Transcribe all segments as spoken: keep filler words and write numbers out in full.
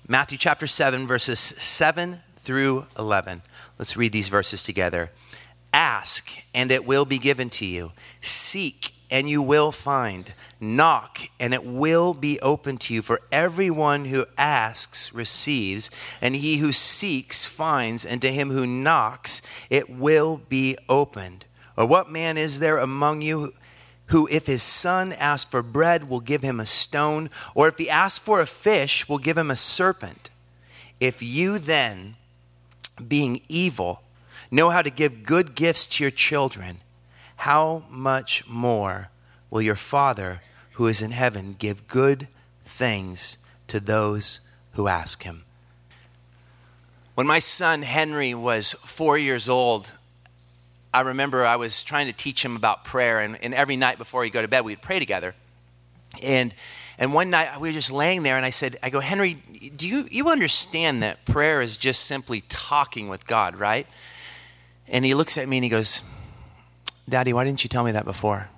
Matthew chapter seven, verses seven through eleven. Let's read these verses together. Ask, and it will be given to you. Seek, and you will find. Knock, and it will be open to you. For everyone who asks receives, and he who seeks finds, and to him who knocks it will be opened. Or what man is there among you who, if his son asks for bread, will give him a stone? Or if he asks for a fish, will give him a serpent? If you then, being evil, know how to give good gifts to your children, how much more will your Father who is in heaven give good things to those who ask him? When my son Henry was four years old, I remember I was trying to teach him about prayer, and, and every night before he'd go to bed, we'd pray together. And and one night we were just laying there, and I said, I go, Henry, do you, you understand that prayer is just simply talking with God, right? And he looks at me and he goes, Daddy, why didn't you tell me that before?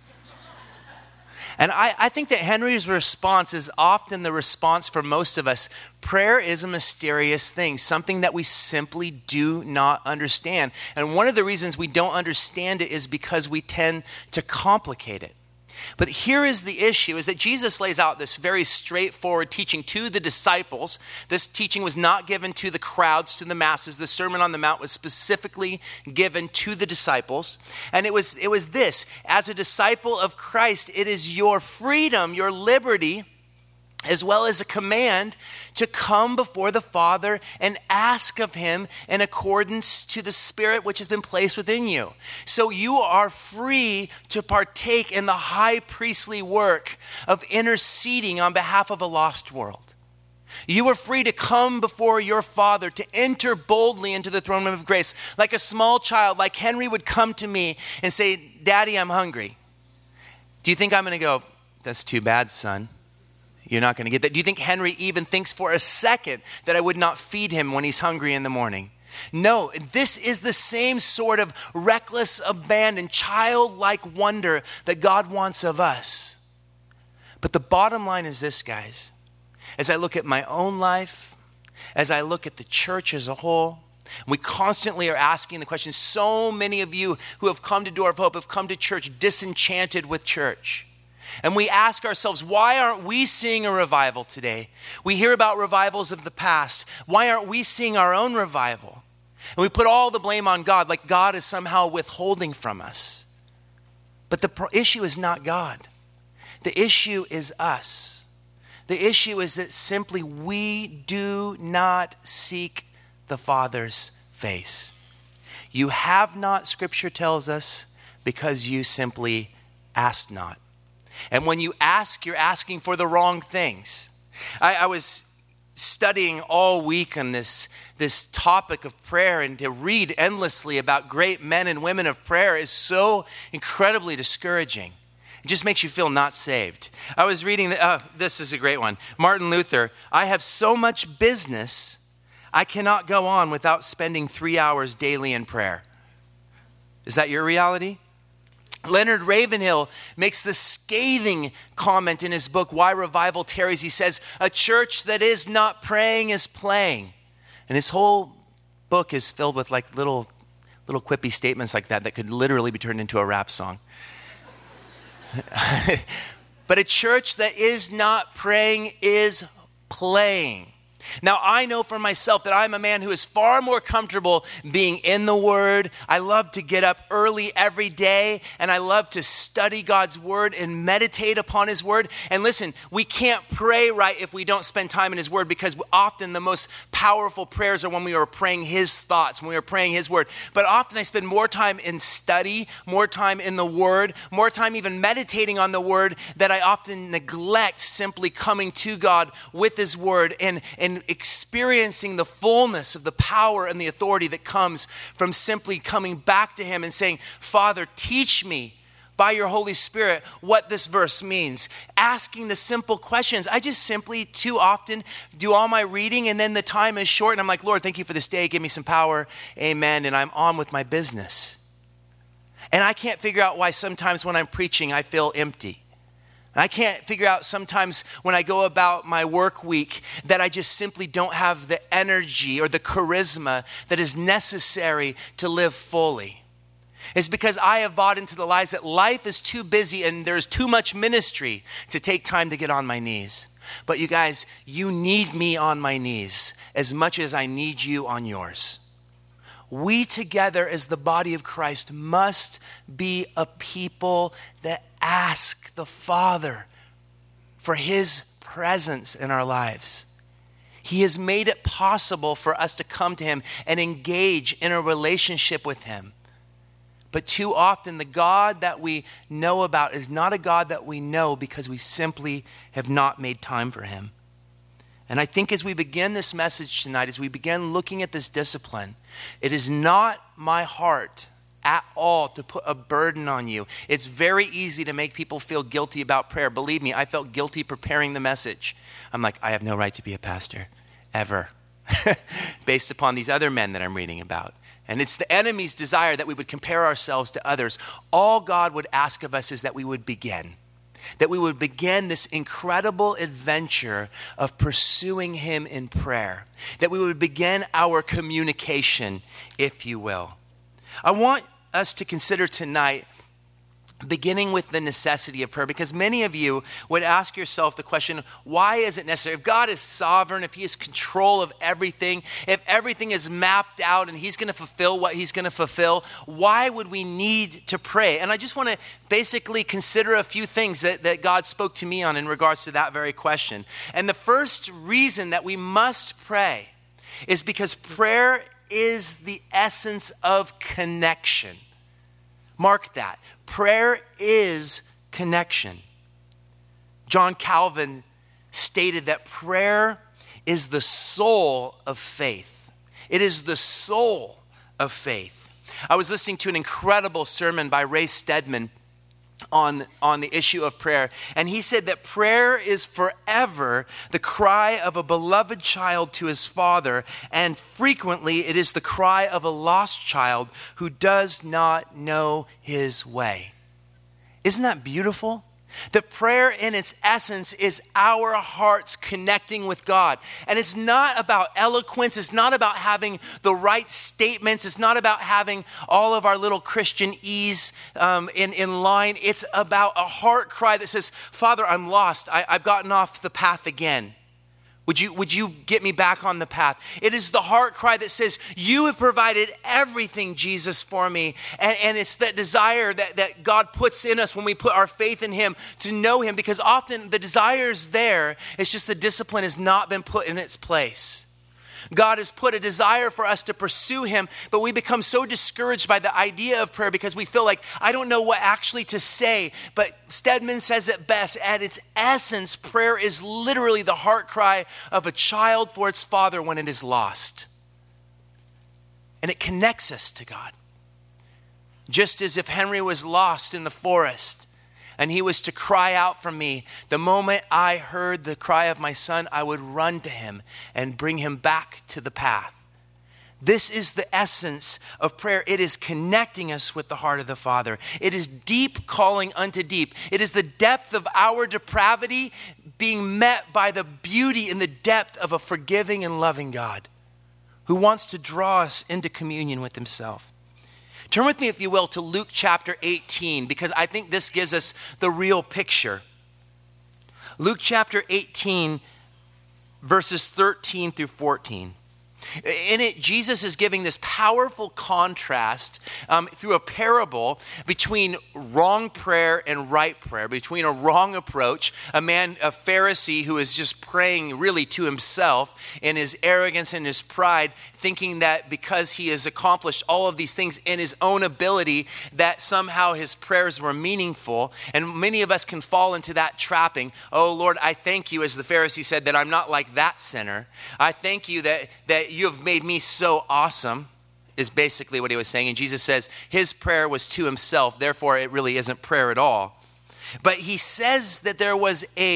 And I, I think that Henry's response is often the response for most of us. Prayer is a mysterious thing, something that we simply do not understand. And one of the reasons we don't understand it is because we tend to complicate it. But here is the issue, is that Jesus lays out this very straightforward teaching to the disciples. This teaching was not given to the crowds, to the masses. The Sermon on the Mount was specifically given to the disciples. And it was, it was this: as a disciple of Christ, it is your freedom, your liberty, as well as a command to come before the Father and ask of him in accordance to the Spirit which has been placed within you. So you are free to partake in the high priestly work of interceding on behalf of a lost world. You are free to come before your Father, to enter boldly into the throne room of grace. Like a small child, like Henry would come to me and say, Daddy, I'm hungry. Do you think I'm going to go, that's too bad, son? You're not going to get that. Do you think Henry even thinks for a second that I would not feed him when he's hungry in the morning? No, this is the same sort of reckless abandon, childlike wonder that God wants of us. But the bottom line is this, guys. As I look at my own life, as I look at the church as a whole, we constantly are asking the question. So many of you who have come to Door of Hope have come to church disenchanted with church. And we ask ourselves, why aren't we seeing a revival today? We hear about revivals of the past. Why aren't we seeing our own revival? And we put all the blame on God, like God is somehow withholding from us. But the pro- issue is not God. The issue is us. The issue is that simply we do not seek the Father's face. You have not, Scripture tells us, because you simply ask not. And when you ask, you're asking for the wrong things. I, I was studying all week on this, this topic of prayer, and to read endlessly about great men and women of prayer is so incredibly discouraging. It just makes you feel not saved. I was reading, the, uh, this is a great one. Martin Luther, I have so much business, I cannot go on without spending three hours daily in prayer. Is that your reality? Leonard Ravenhill makes the scathing comment in his book, Why Revival Tarries. He says, a church that is not praying is playing. And his whole book is filled with like little, little quippy statements like that that could literally be turned into a rap song. But a church that is not praying is playing. Now, I know for myself that I'm a man who is far more comfortable being in the Word. I love to get up early every day, and I love to study God's Word and meditate upon His Word. And listen, we can't pray right if we don't spend time in His Word, because often the most powerful prayers are when we are praying His thoughts, when we are praying His Word. But often I spend more time in study, more time in the Word, more time even meditating on the Word, that I often neglect simply coming to God with His Word and, and experiencing the fullness of the power and the authority that comes from simply coming back to Him and saying, Father, teach me by your Holy Spirit what this verse means. Asking the simple questions. I just simply too often do all my reading, and then the time is short and I'm like, Lord, thank you for this day. Give me some power. Amen. And I'm on with my business. And I can't figure out why sometimes when I'm preaching, I feel empty. I can't figure out sometimes when I go about my work week that I just simply don't have the energy or the charisma that is necessary to live fully. It's because I have bought into the lies that life is too busy and there's too much ministry to take time to get on my knees. But you guys, you need me on my knees as much as I need you on yours. We together as the body of Christ must be a people that ask the Father for his presence in our lives. He has made it possible for us to come to him and engage in a relationship with him. But too often the God that we know about is not a God that we know because we simply have not made time for him. And I think as we begin this message tonight, as we begin looking at this discipline, it is not my heart at all to put a burden on you. It's very easy to make people feel guilty about prayer. Believe me, I felt guilty preparing the message. I'm like, I have no right to be a pastor, ever, based upon these other men that I'm reading about. And it's the enemy's desire that we would compare ourselves to others. All God would ask of us is that we would begin. That we would begin this incredible adventure of pursuing him in prayer. That we would begin our communication, if you will. I want us to consider tonight beginning with the necessity of prayer, because many of you would ask yourself the question, why is it necessary? If God is sovereign, if he has control of everything, if everything is mapped out and he's going to fulfill what he's going to fulfill, why would we need to pray? And I just want to basically consider a few things that, that God spoke to me on in regards to that very question. And the first reason that we must pray is because prayer is the essence of connection. Mark that. Prayer is connection. John Calvin stated that prayer is the soul of faith. It is the soul of faith. I was listening to an incredible sermon by Ray Stedman on, on the issue of prayer, and he said that prayer is forever the cry of a beloved child to his father, and frequently it is the cry of a lost child who does not know his way. Isn't that beautiful? The prayer in its essence is our hearts connecting with God. And it's not about eloquence. It's not about having the right statements. It's not about having all of our little Christianese um, in, in line. It's about a heart cry that says, Father, I'm lost. I, I've gotten off the path again. Would you, would you get me back on the path? It is the heart cry that says, you have provided everything, Jesus, for me. And, and it's that desire that, that God puts in us when we put our faith in him to know him, because often the desire is there. It's just the discipline has not been put in its place. God has put a desire for us to pursue him, but we become so discouraged by the idea of prayer because we feel like, I don't know what actually to say. But Stedman says it best, at its essence, prayer is literally the heart cry of a child for its father when it is lost. And it connects us to God. Just as if Henry was lost in the forest and he was to cry out for me, the moment I heard the cry of my son, I would run to him and bring him back to the path. This is the essence of prayer. It is connecting us with the heart of the Father. It is deep calling unto deep. It is the depth of our depravity being met by the beauty and the depth of a forgiving and loving God who wants to draw us into communion with himself. Turn with me, if you will, to Luke chapter eighteen, because I think this gives us the real picture. Luke chapter eighteen, verses thirteen through fourteen. In it, Jesus is giving this powerful contrast um, through a parable between wrong prayer and right prayer, between a wrong approach, a man, a Pharisee who is just praying really to himself in his arrogance and his pride, thinking that because he has accomplished all of these things in his own ability, that somehow his prayers were meaningful. And many of us can fall into that trapping. Oh, Lord, I thank you, as the Pharisee said, that I'm not like that sinner. I thank you that, that you have made me so awesome, is basically what he was saying. And Jesus says his prayer was to himself. Therefore, it really isn't prayer at all. But he says that there was a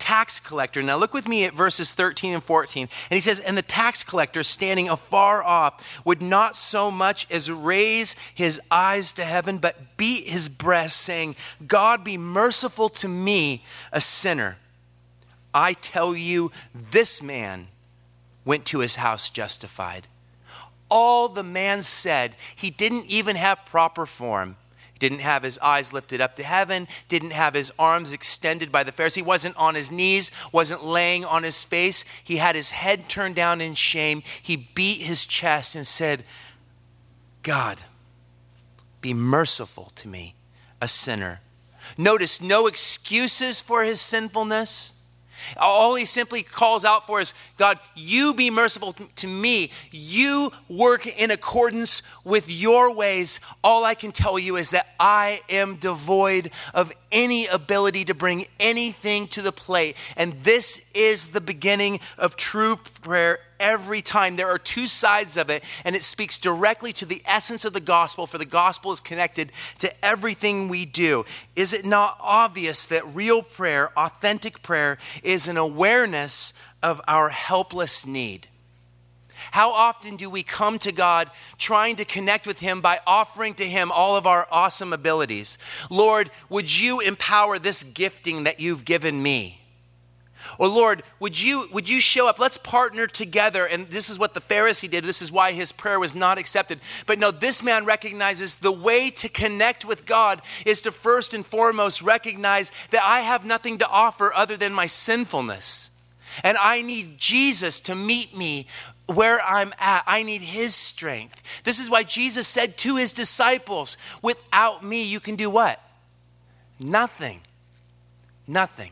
tax collector. Now look with me at verses thirteen and fourteen. And he says, and the tax collector standing afar off would not so much as raise his eyes to heaven, but beat his breast, saying, God, be merciful to me, a sinner. I tell you, this man went to his house justified. All the man said, he didn't even have proper form. He didn't have his eyes lifted up to heaven, didn't have his arms extended by the Pharisee, wasn't on his knees, wasn't laying on his face. He had his head turned down in shame. He beat his chest and said, God, be merciful to me, a sinner. Notice no excuses for his sinfulness. All he simply calls out for is, God, you be merciful to me. You work in accordance with your ways. All I can tell you is that I am devoid of any ability to bring anything to the plate. And this is the beginning of true prayer every time. There are two sides of it, and it speaks directly to the essence of the gospel, for the gospel is connected to everything we do. Is it not obvious that real prayer, authentic prayer, is an awareness of our helpless need? How often do we come to God trying to connect with him by offering to him all of our awesome abilities? Lord, would you empower this gifting that you've given me? Or Lord, would you would you show up? Let's partner together. And this is what the Pharisee did. This is why his prayer was not accepted. But no, this man recognizes the way to connect with God is to first and foremost recognize that I have nothing to offer other than my sinfulness. And I need Jesus to meet me where I'm at. I need his strength. This is why Jesus said to his disciples, without me, you can do what? Nothing. Nothing.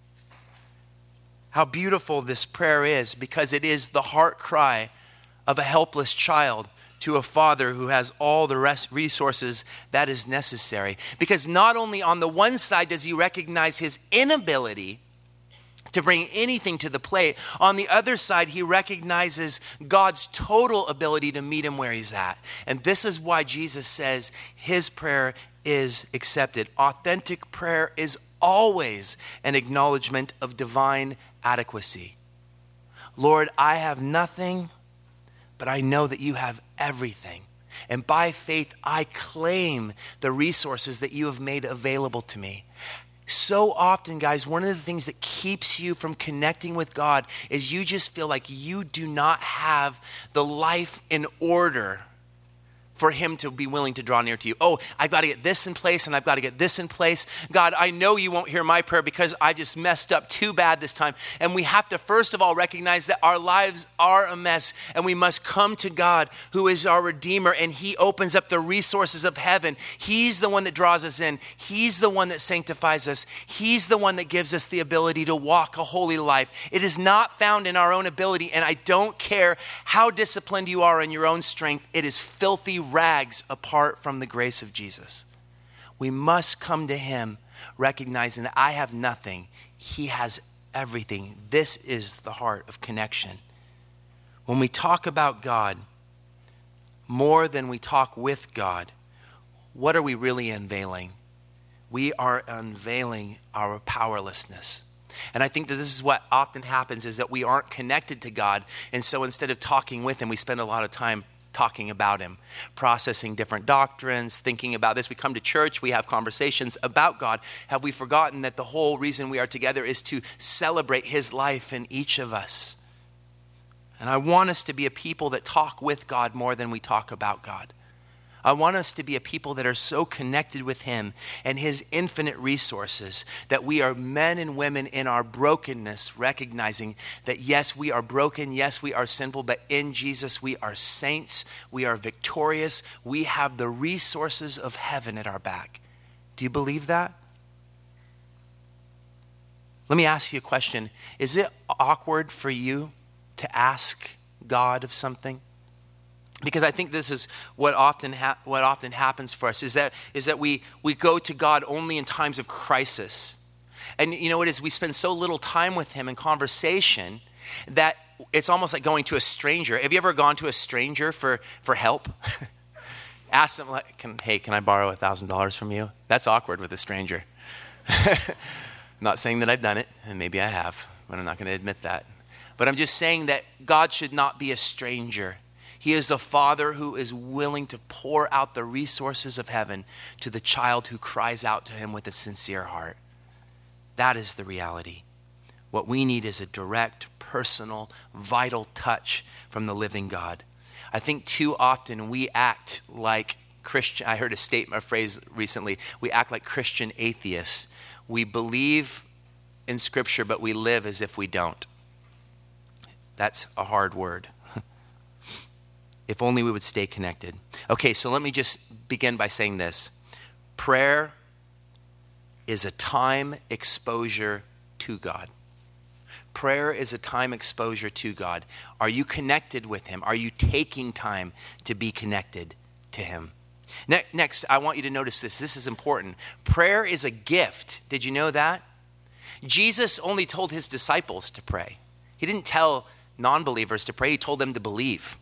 How beautiful this prayer is, because it is the heart cry of a helpless child to a father who has all the rest resources that is necessary. Because not only on the one side does he recognize his inability to bring anything to the plate, on the other side he recognizes God's total ability to meet him where he's at. And this is why Jesus says his prayer is accepted. Authentic prayer is always an acknowledgement of divine adequacy. Lord, I have nothing, but I know that you have everything. And by faith, I claim the resources that you have made available to me. So often, guys, one of the things that keeps you from connecting with God is you just feel like you do not have the life in order for him to be willing to draw near to you. Oh, I've got to get this in place and I've got to get this in place. God, I know you won't hear my prayer because I just messed up too bad this time. And we have to first of all recognize that our lives are a mess, and we must come to God who is our Redeemer, and he opens up the resources of heaven. He's the one that draws us in. He's the one that sanctifies us. He's the one that gives us the ability to walk a holy life. It is not found in our own ability, and I don't care how disciplined you are in your own strength. It is filthy rags apart from the grace of Jesus. We must come to him recognizing that I have nothing. He has everything. This is the heart of connection. When we talk about God more than we talk with God, what are we really unveiling? We are unveiling our powerlessness. And I think that this is what often happens, is that we aren't connected to God. And so instead of talking with him, we spend a lot of time talking about him, processing different doctrines, thinking about this. We come to church, we have conversations about God. Have we forgotten that the whole reason we are together is to celebrate his life in each of us? And I want us to be a people that talk with God more than we talk about God. I want us to be a people that are so connected with him and his infinite resources that we are men and women in our brokenness, recognizing that yes, we are broken, yes, we are sinful, but in Jesus we are saints, we are victorious, we have the resources of heaven at our back. Do you believe that? Let me ask you a question. Is it awkward for you to ask God of something? Because I think this is what often ha- what often happens for us is that is that we we go to God only in times of crisis. And you know what it is? We spend so little time with him in conversation that it's almost like going to a stranger. Have you ever gone to a stranger for, for help? Ask them, like, can, hey, can I borrow one thousand dollars from you? That's awkward with a stranger. not saying that I've done it, and maybe I have, but I'm not going to admit that. But I'm just saying that God should not be a stranger. He is a father who is willing to pour out the resources of heaven to the child who cries out to him with a sincere heart. That is the reality. What we need is a direct, personal, vital touch from the living God. I think too often we act like Christian, I heard a statement, a phrase recently, we act like Christian atheists. We believe in Scripture, but we live as if we don't. That's a hard word. If only we would stay connected. Okay, so let me just begin by saying this. Prayer is a time exposure to God. Prayer is a time exposure to God. Are you connected with him? Are you taking time to be connected to him? Ne- next, I want you to notice this. This is important. Prayer is a gift. Did you know that? Jesus only told his disciples to pray. He didn't tell non-believers to pray. He told them to believe.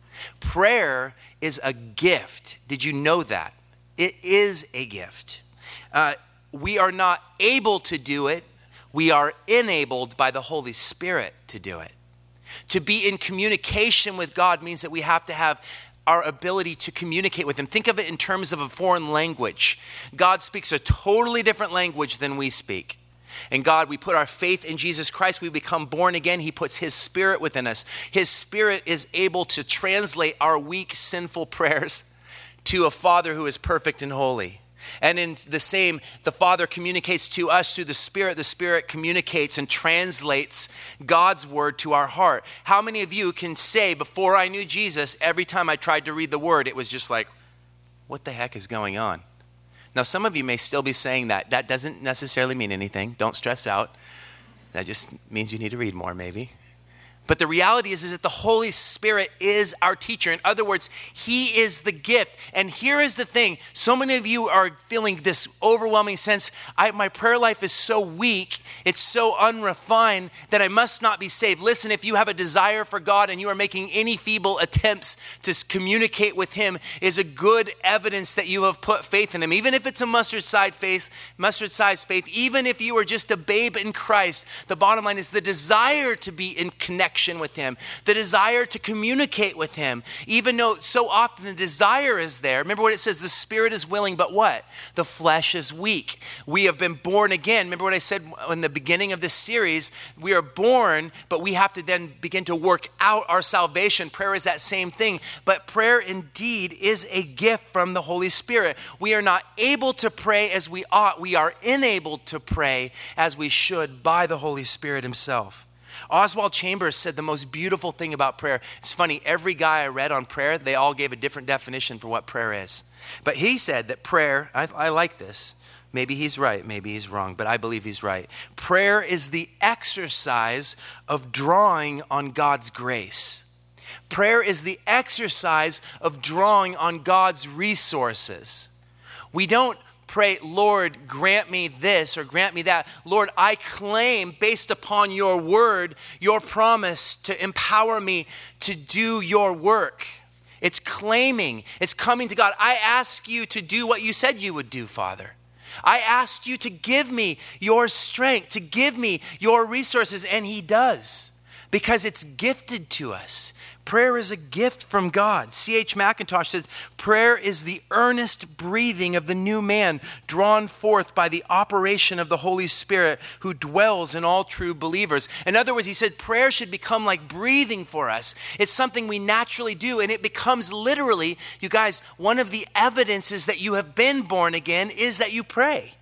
Prayer is a gift. Did you know that? It is a gift. Uh, we are not able to do it. We are enabled by the Holy Spirit to do it. To be in communication with God means that we have to have our ability to communicate with him. Think of it in terms of a foreign language. God speaks a totally different language than we speak. And God, we put our faith in Jesus Christ. We become born again. He puts his spirit within us. His spirit is able to translate our weak, sinful prayers to a Father who is perfect and holy. And in the same, the Father communicates to us through the Spirit. The Spirit communicates and translates God's word to our heart. How many of you can say, before I knew Jesus, every time I tried to read the word, it was just like, what the heck is going on? Now, some of you may still be saying that. That doesn't necessarily mean anything. Don't stress out. That just means you need to read more, maybe. But the reality is, is that the Holy Spirit is our teacher. In other words, he is the gift. And here is the thing. So many of you are feeling this overwhelming sense, I, my prayer life is so weak, it's so unrefined that I must not be saved. Listen, if you have a desire for God and you are making any feeble attempts to communicate with him, is a good evidence that you have put faith in him. Even if it's a mustard-sized faith, mustard-sized faith, even if you are just a babe in Christ, the bottom line is the desire to be in connection with him, the desire to communicate with him, even though so often the desire is there. Remember what it says, the spirit is willing, but what? The flesh is weak. We have been born again. Remember what I said in the beginning of this series, we are born, but we have to then begin to work out our salvation. Prayer is that same thing, but prayer indeed is a gift from the Holy Spirit. We are not able to pray as we ought. We are enabled to pray as we should by the Holy Spirit himself. Oswald Chambers said the most beautiful thing about prayer. It's funny, every guy I read on prayer, they all gave a different definition for what prayer is. But he said that prayer, I, I like this. Maybe he's right, maybe he's wrong, but I believe he's right. Prayer is the exercise of drawing on God's grace. Prayer is the exercise of drawing on God's resources. We don't pray, Lord, grant me this or grant me that. Lord, I claim based upon your word, your promise to empower me to do your work. It's claiming, it's coming to God. I ask you to do what you said you would do, Father. I asked you to give me your strength, to give me your resources, and he does because it's gifted to us. Prayer is a gift from God. C H Mackintosh says, prayer is the earnest breathing of the new man drawn forth by the operation of the Holy Spirit who dwells in all true believers. In other words, he said prayer should become like breathing for us. It's something we naturally do, and it becomes literally, you guys, one of the evidences that you have been born again is that you pray.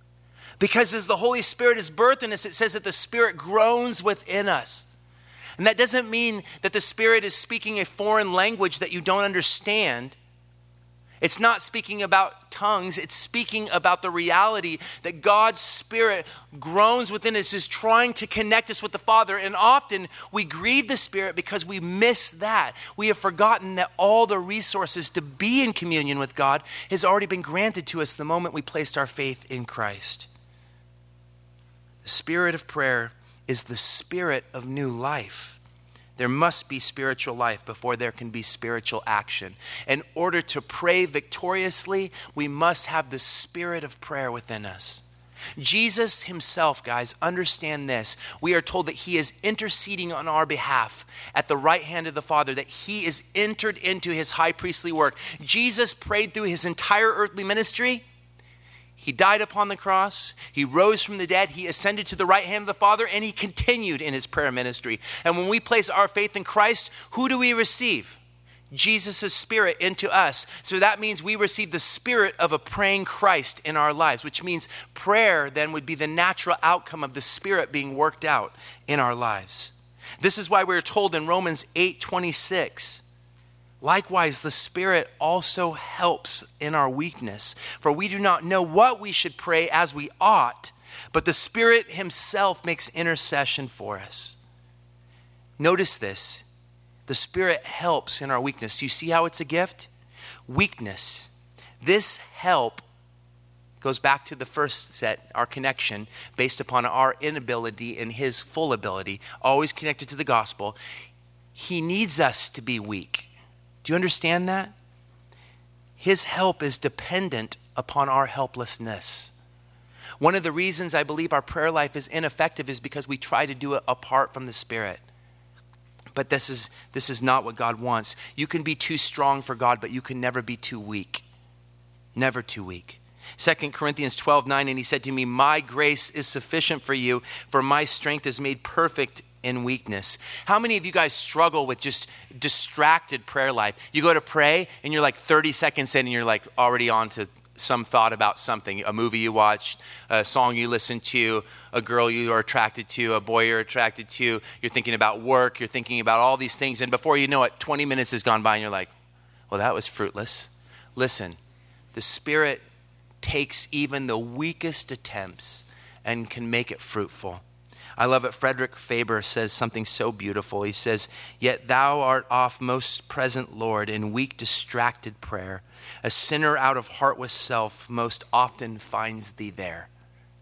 Because as the Holy Spirit is birthed in us, it says that the Spirit groans within us. And that doesn't mean that the Spirit is speaking a foreign language that you don't understand. It's not speaking about tongues. It's speaking about the reality that God's Spirit groans within us, is trying to connect us with the Father. And often we grieve the Spirit because we miss that. We have forgotten that all the resources to be in communion with God has already been granted to us the moment we placed our faith in Christ. The spirit of prayer is the spirit of new life. There must be spiritual life before there can be spiritual action. In order to pray victoriously, we must have the spirit of prayer within us. Jesus himself, guys, understand this. We are told that he is interceding on our behalf at the right hand of the Father, that he is entered into his high priestly work. Jesus prayed through his entire earthly ministry. He died upon the cross. He rose from the dead. He ascended to the right hand of the Father, and he continued in his prayer ministry. And when we place our faith in Christ, who do we receive? Jesus' Spirit into us. So that means we receive the spirit of a praying Christ in our lives, which means prayer then would be the natural outcome of the Spirit being worked out in our lives. This is why we're told in Romans eight twenty-six, likewise, the Spirit also helps in our weakness, for we do not know what we should pray as we ought, but the Spirit himself makes intercession for us. Notice this. The Spirit helps in our weakness. You see how it's a gift? Weakness. This help goes back to the first set, our connection, based upon our inability and his full ability, always connected to the gospel. He needs us to be weak. Do you understand that? His help is dependent upon our helplessness. One of the reasons I believe our prayer life is ineffective is because we try to do it apart from the Spirit. But this is this is not what God wants. You can be too strong for God, but you can never be too weak. Never too weak. Second Corinthians twelve nine, and he said to me, my grace is sufficient for you, for my strength is made perfect in weakness. How many of you guys struggle with just distracted prayer life? You go to pray and you're like thirty seconds in and you're like already on to some thought about something, a movie you watched, a song you listened to, a girl you are attracted to, a boy you're attracted to. You're thinking about work. You're thinking about all these things. And before you know it, twenty minutes has gone by and you're like, well, that was fruitless. Listen, the Spirit takes even the weakest attempts and can make it fruitful. I love it. Frederick Faber says something so beautiful. He says, yet thou art oft most present, Lord, in weak, distracted prayer. A sinner out of heart with self most often finds thee there.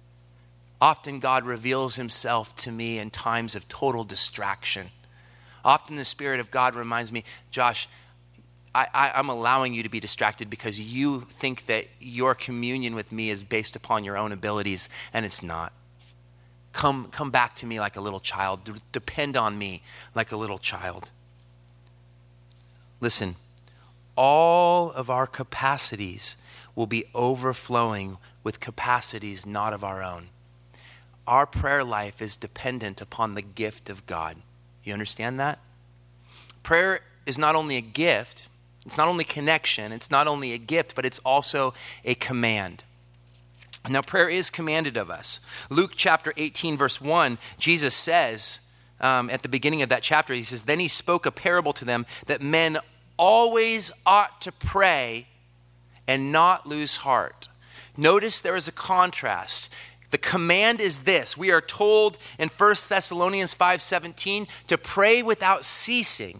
Often God reveals himself to me in times of total distraction. Often the Spirit of God reminds me, Josh, I, I, I'm allowing you to be distracted because you think that your communion with me is based upon your own abilities, and it's not. Come, come back to me like a little child. D- depend on me like a little child. Listen, all of our capacities will be overflowing with capacities not of our own. Our prayer life is dependent upon the gift of God. You understand that? Prayer is not only a gift, it's not only connection, it's not only a gift, but it's also a command. Now, prayer is commanded of us. Luke chapter eighteen, verse one, Jesus says um, at the beginning of that chapter, he says, then he spoke a parable to them that men always ought to pray and not lose heart. Notice there is a contrast. The command is this. We are told in First Thessalonians five seventeen to pray without ceasing.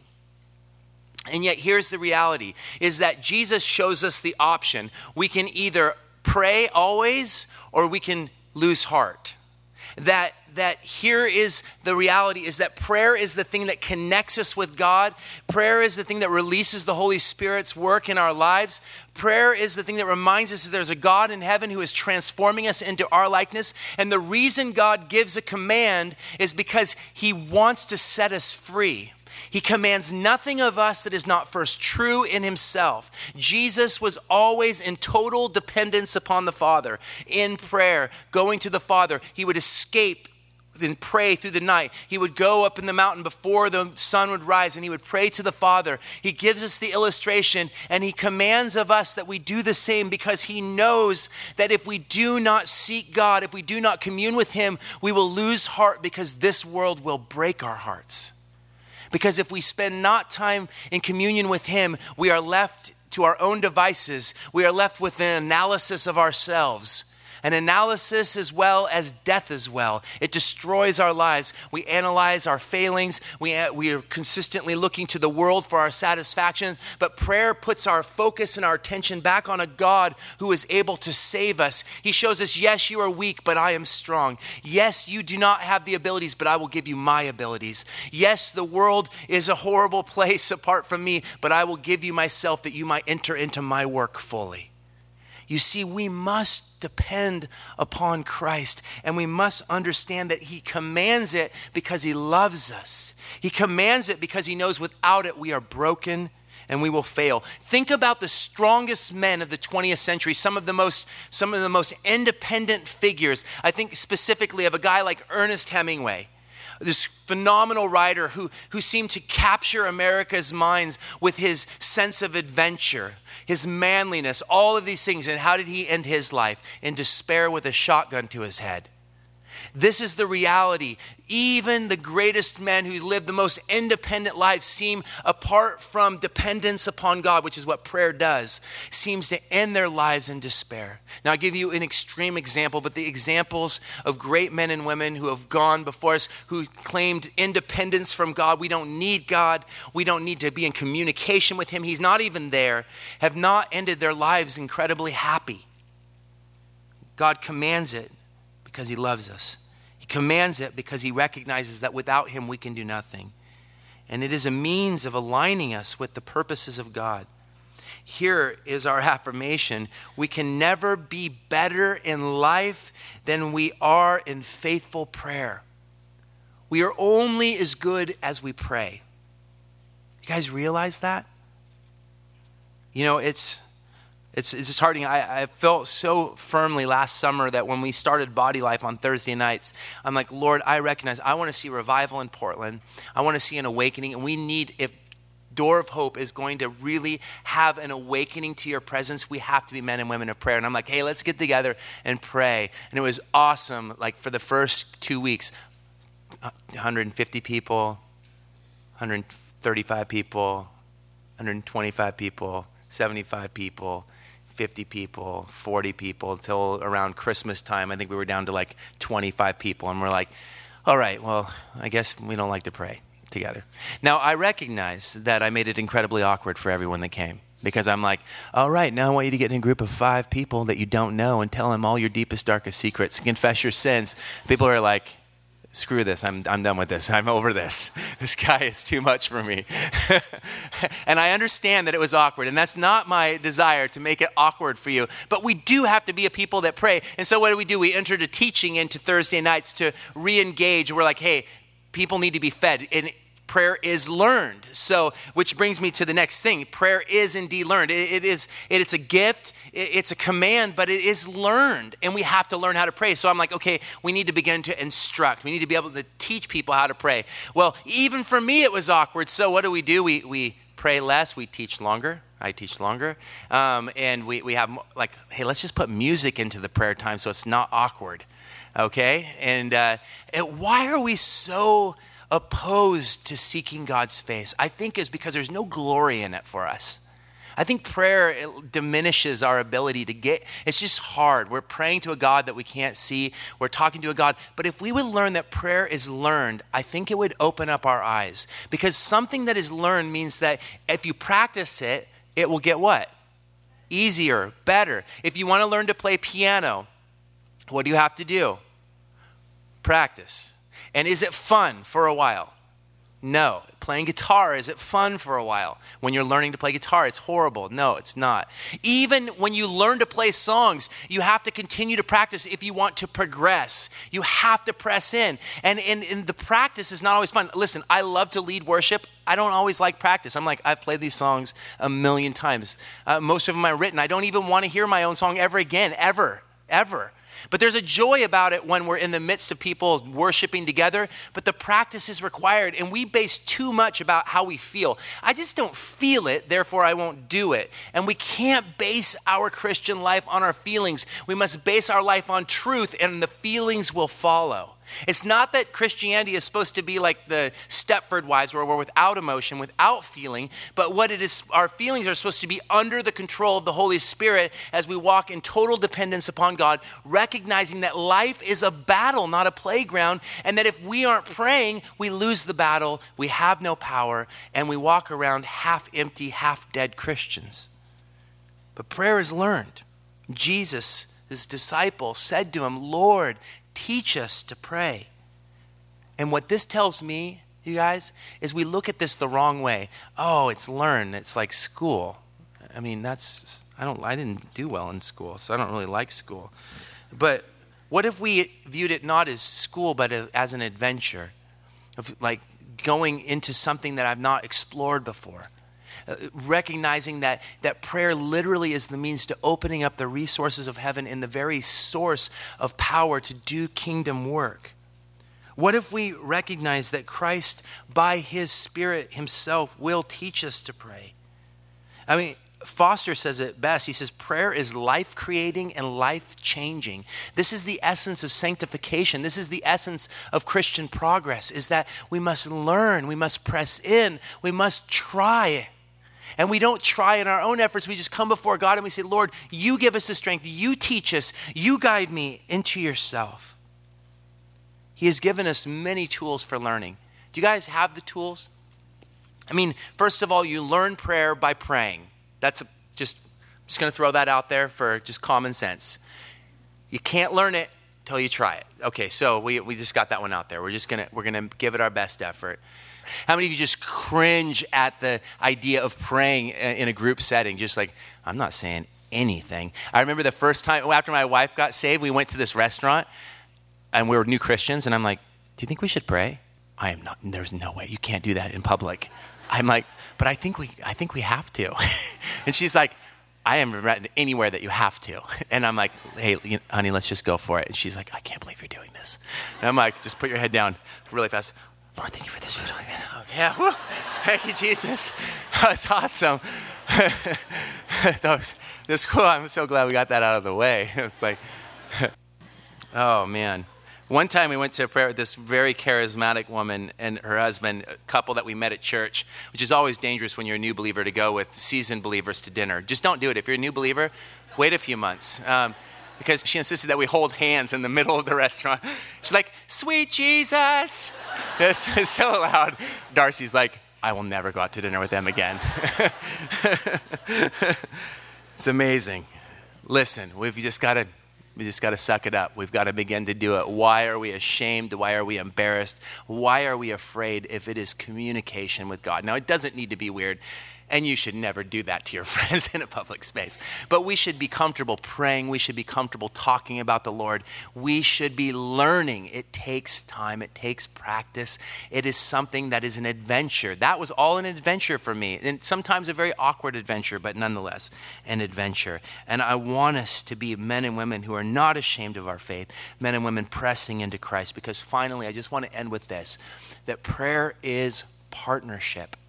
And yet here's the reality, is that Jesus shows us the option. We can either pray always or we can lose heart. That that here is the reality, is that prayer is the thing that connects us with God. Prayer is the thing that releases the Holy Spirit's work in our lives. Prayer is the thing that reminds us that there's a God in heaven who is transforming us into our likeness. And the reason God gives a command is because he wants to set us free. He commands nothing of us that is not first true in himself. Jesus was always in total dependence upon the Father. In prayer, going to the Father, he would escape and pray through the night. He would go up in the mountain before the sun would rise and he would pray to the Father. He gives us the illustration and he commands of us that we do the same because he knows that if we do not seek God, if we do not commune with him, we will lose heart because this world will break our hearts. Because if we spend not time in communion with him, we are left to our own devices. We are left with an analysis of ourselves. An analysis as well as death as well. It destroys our lives. We analyze our failings. We, we are consistently looking to the world for our satisfaction. But prayer puts our focus and our attention back on a God who is able to save us. He shows us, yes, you are weak, but I am strong. Yes, you do not have the abilities, but I will give you my abilities. Yes, the world is a horrible place apart from me, but I will give you myself that you might enter into my work fully. You see, we must depend upon Christ, and we must understand that he commands it because he loves us. He commands it because he knows without it we are broken and we will fail. Think about the strongest men of the twentieth century, some of the most some of the most independent figures. I think specifically of a guy like Ernest Hemingway, this phenomenal writer who, who seemed to capture America's minds with his sense of adventure, his manliness, all of these things. And how did he end his life? In despair with a shotgun to his head. This is the reality. Even the greatest men who lived the most independent lives seem, apart from dependence upon God, which is what prayer does, seems to end their lives in despair. Now, I'll give you an extreme example, but the examples of great men and women who have gone before us, who claimed independence from God, we don't need God, we don't need to be in communication with him, he's not even there, have not ended their lives incredibly happy. God commands it because he loves us. He commands it because he recognizes that without him we can do nothing. And it is a means of aligning us with the purposes of God. Here is our affirmation. We can never be better in life than we are in faithful prayer. We are only as good as we pray. You guys realize that? You know, it's It's, it's disheartening. I, I felt so firmly last summer that when we started Body Life on Thursday nights, I'm like, Lord, I recognize I want to see revival in Portland. I want to see an awakening. And we need, if Door of Hope is going to really have an awakening to your presence, we have to be men and women of prayer. And I'm like, hey, let's get together and pray. And it was awesome. Like for the first two weeks, one hundred fifty people, one hundred thirty-five people, one hundred twenty-five people, seventy-five people, fifty people, forty people, until around Christmas time. I think we were down to like twenty-five people. And we're like, all right, well, I guess we don't like to pray together. Now, I recognize that I made it incredibly awkward for everyone that came, because I'm like, all right, now I want you to get in a group of five people that you don't know and tell them all your deepest, darkest secrets, confess your sins. People are like, screw this, I'm I'm done with this, I'm over this. This guy is too much for me. And I understand that it was awkward, and that's not my desire to make it awkward for you, but we do have to be a people that pray. And so what do we do? We entered a teaching into Thursday nights to re-engage. We're like, hey, people need to be fed, and prayer is learned. So, which brings me to the next thing. Prayer is indeed learned. It, it is, it, it's a gift, it, it's a command, but it is learned, and we have to learn how to pray. So I'm like, okay, we need to begin to instruct. We need to be able to teach people how to pray. Well, even for me, it was awkward. So what do we do? We we pray less, we teach longer. I teach longer. Um, and we, we have like, hey, let's just put music into the prayer time so it's not awkward. Okay? And, uh, and why are we so opposed to seeking God's face? I think is because there's no glory in it for us. I think prayer it diminishes our ability to get, it's just hard. We're praying to a God that we can't see. We're talking to a God. But if we would learn that prayer is learned, I think it would open up our eyes. Because something that is learned means that if you practice it, it will get what? Easier, better. If you want to learn to play piano, what do you have to do? Practice. And is it fun for a while? No. Playing guitar, is it fun for a while? When you're learning to play guitar, it's horrible. No, it's not. Even when you learn to play songs, you have to continue to practice if you want to progress. You have to press in. And, and, and the practice is not always fun. Listen, I love to lead worship. I don't always like practice. I'm like, I've played these songs a million times. Uh, most of them are written. I don't even want to hear my own song ever again, ever, ever. But there's a joy about it when we're in the midst of people worshiping together, but the practice is required, and we base too much about how we feel. I just don't feel it, therefore I won't do it. And we can't base our Christian life on our feelings. We must base our life on truth, and the feelings will follow. It's not that Christianity is supposed to be like the Stepford Wives, where we're without emotion, without feeling, but what it is, our feelings are supposed to be under the control of the Holy Spirit as we walk in total dependence upon God, recognizing that life is a battle, not a playground, and that if we aren't praying, we lose the battle, we have no power, and we walk around half-empty, half-dead Christians. But prayer is learned. Jesus, his disciple, said to him, Lord, teach us to pray. And what this tells me, you guys, is we look at this the wrong way. Oh, it's learned. It's like school. I mean, that's, I don't, I didn't do well in school, so I don't really like school. But what if we viewed it not as school, but as an adventure of like going into something that I've not explored before? Uh, recognizing that that prayer literally is the means to opening up the resources of heaven and the very source of power to do kingdom work. What if we recognize that Christ, by his Spirit himself, will teach us to pray? I mean, Foster says it best. He says, prayer is life-creating and life-changing. This is the essence of sanctification. This is the essence of Christian progress, is that we must learn, we must press in, we must try. And we don't try in our own efforts. We just come before God and we say, Lord, you give us the strength. You teach us. You guide me into yourself. He has given us many tools for learning. Do you guys have the tools? I mean, first of all, you learn prayer by praying. That's a, just, just going to throw that out there for just common sense. You can't learn it till you try it. Okay, so we we just got that one out there. We're just going to, we're going to give it our best effort. How many of you just cringe at the idea of praying in a group setting? Just like, I'm not saying anything. I remember the first time after my wife got saved, we went to this restaurant and we were new Christians. And I'm like, do you think we should pray? I am not, there's no way. You can't do that in public. I'm like, but I think we, I think we have to. And she's like, I haven't read anywhere that you have to. And I'm like, hey, honey, let's just go for it. And she's like, I can't believe you're doing this. And I'm like, just put your head down really fast. Lord, thank you for this food. Okay, yeah, woo. Thank you, Jesus. That's awesome. That was, that's cool. I'm so glad we got that out of the way. It's like, oh, man. One time we went to a prayer with this very charismatic woman and her husband, a couple that we met at church, which is always dangerous when you're a new believer to go with seasoned believers to dinner. Just don't do it. If you're a new believer, wait a few months. Um, because she insisted that we hold hands in the middle of the restaurant. She's like, sweet Jesus. This is so loud. Darcy's like, I will never go out to dinner with them again. It's amazing. Listen, we've just got to we just got to suck it up. We've got to begin to do it. Why are we ashamed? Why are we embarrassed? Why are we afraid if it is communication with God? Now, it doesn't need to be weird. And you should never do that to your friends in a public space. But we should be comfortable praying. We should be comfortable talking about the Lord. We should be learning. It takes time. It takes practice. It is something that is an adventure. That was all an adventure for me. And sometimes a very awkward adventure, but nonetheless an adventure. And I want us to be men and women who are not ashamed of our faith, men and women pressing into Christ. Because finally, I just want to end with this, that prayer is partnership.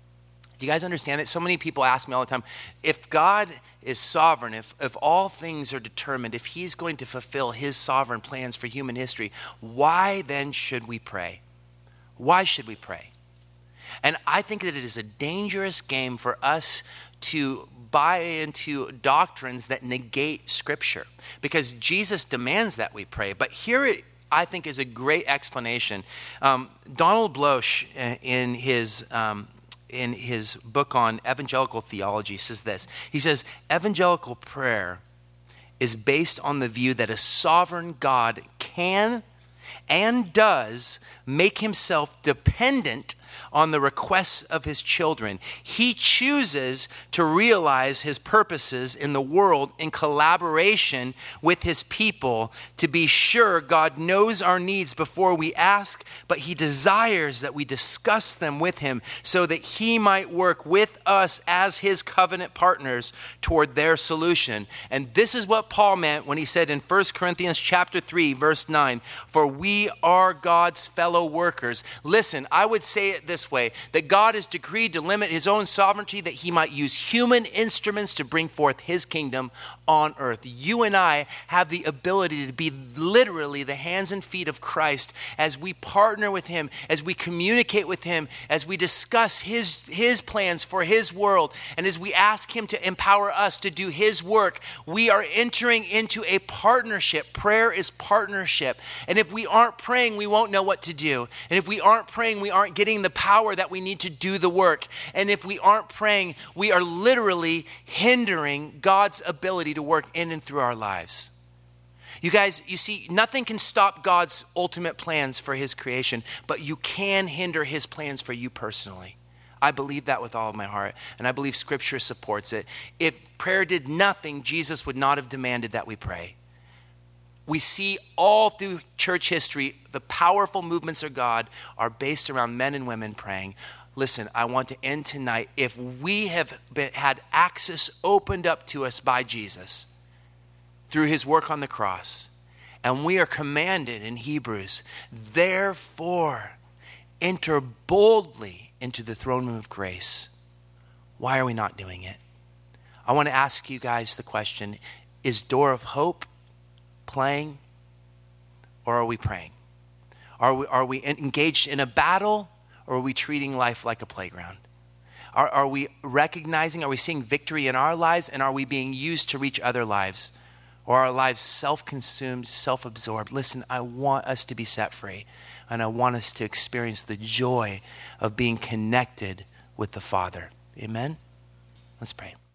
Do you guys understand that? So many people ask me all the time, if God is sovereign, if, if all things are determined, if he's going to fulfill his sovereign plans for human history, why then should we pray? Why should we pray? And I think that it is a dangerous game for us to buy into doctrines that negate Scripture, because Jesus demands that we pray. But here it, I think, is a great explanation. Um, Donald Bloch, in his... Um, in his book on evangelical theology, says this. He says, evangelical prayer is based on the view that a sovereign God can and does make himself dependent on the requests of his children. He chooses to realize his purposes in the world in collaboration with his people. To be sure, God knows our needs before we ask, but he desires that we discuss them with him so that he might work with us as his covenant partners toward their solution. And this is what Paul meant when he said in First Corinthians chapter three, verse nine, for we are God's fellow workers. Listen, I would say it this way, that God has decreed to limit his own sovereignty that he might use human instruments to bring forth his kingdom on earth. You and I have the ability to be literally the hands and feet of Christ as we partner with him, as we communicate with him, as we discuss his, his plans for his world, and as we ask him to empower us to do his work. We are entering into a partnership. Prayer is partnership. And if we aren't praying, we won't know what to do. And if we aren't praying, we aren't getting the power that we need to do the work. And if we aren't praying, we are literally hindering God's ability to work in and through our lives. You guys, you see, nothing can stop God's ultimate plans for his creation, but you can hinder his plans for you personally. I believe that with all of my heart, and I believe Scripture supports it. If prayer did nothing, Jesus would not have demanded that we pray. We see all through church history, the powerful movements of God are based around men and women praying. Listen, I want to end tonight. If we have been, had access opened up to us by Jesus through his work on the cross, and we are commanded in Hebrews, therefore, enter boldly into the throne room of grace. Why are we not doing it? I want to ask you guys the question, is Door of Hope playing, or are we praying? Are we, are we engaged in a battle, or are we treating life like a playground? Are, are we recognizing, are we seeing victory in our lives, and are we being used to reach other lives? Or are our lives self-consumed, self-absorbed? Listen, I want us to be set free, and I want us to experience the joy of being connected with the Father. Amen? Let's pray.